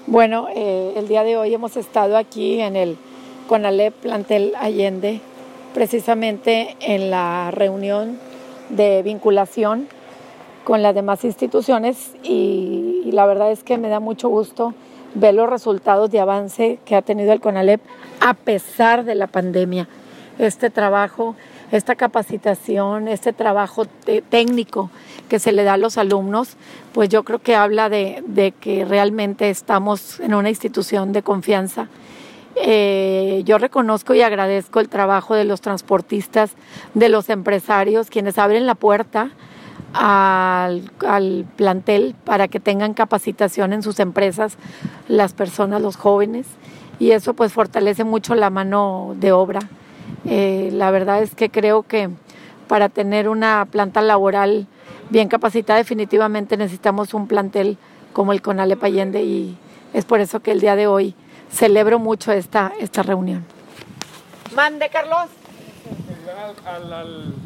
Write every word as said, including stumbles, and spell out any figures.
Bueno, eh, el día de hoy hemos estado aquí en el CONALEP Plantel Allende, precisamente en la reunión de vinculación con las demás instituciones y, y la verdad es que me da mucho gusto ver los resultados de avance que ha tenido el CONALEP a pesar de la pandemia. Este trabajo, esta capacitación, este trabajo técnico que se le da a los alumnos, pues yo creo que habla de, de que realmente estamos en una institución de confianza. Eh, yo reconozco y agradezco el trabajo de los transportistas, de los empresarios, quienes abren la puerta al, al plantel para que tengan capacitación en sus empresas, las personas, los jóvenes, y eso pues fortalece mucho la mano de obra. Eh, la verdad es que creo que para tener una planta laboral bien capacitada definitivamente necesitamos un plantel como el CONALEP Allende y es por eso que el día de hoy celebro mucho esta, esta reunión. Mande, Carlos. Al, al, al